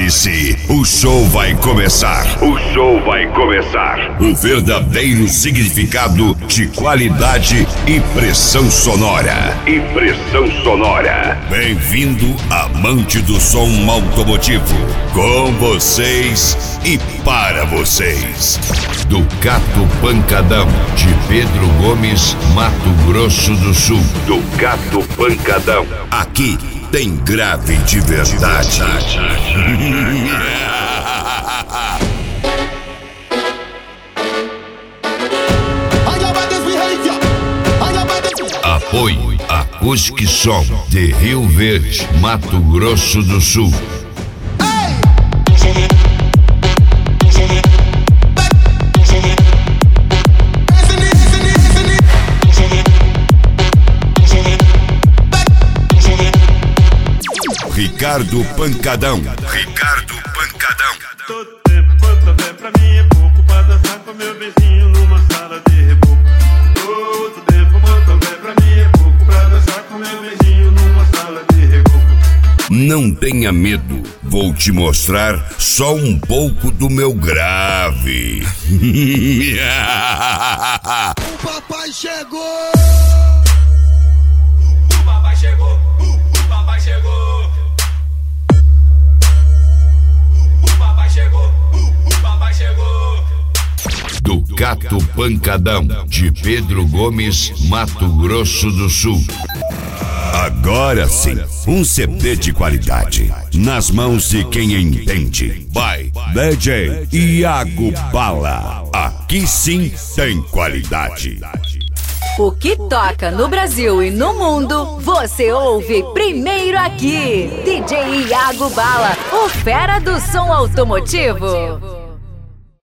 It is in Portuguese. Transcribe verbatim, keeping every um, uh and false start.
Prepare-se, o show vai começar. O show vai começar. O verdadeiro significado de qualidade e pressão sonora. E pressão sonora. Bem-vindo, amante do som automotivo. Com vocês e para vocês. Ducato Pancadão, de Pedro Gomes, Mato Grosso do Sul. Ducato Pancadão. Aqui tem grave de verdade. Apoio Acústica Som de Rio Verde, Mato Grosso do Sul. Ricardo Pancadão. Ricardo Pancadão. Todo tempo quanto é pra mim é pouco pra dançar com meu beijinho numa sala de reboco. Todo tempo quanto é pra mim é pouco pra dançar com meu beijinho numa sala de reboco. Não tenha medo, vou te mostrar só um pouco do meu grave. O papai chegou! O papai chegou! O papai chegou! Chegou, uh, o papai chegou. Ducato Pancadão, de Pedro Gomes, Mato Grosso do Sul. Agora sim, um C D de qualidade, nas mãos de quem entende. By D J Iago Bala. Aqui sim tem qualidade. O que toca no Brasil e no mundo, você ouve primeiro aqui. D J Iago Bala, o fera do som automotivo.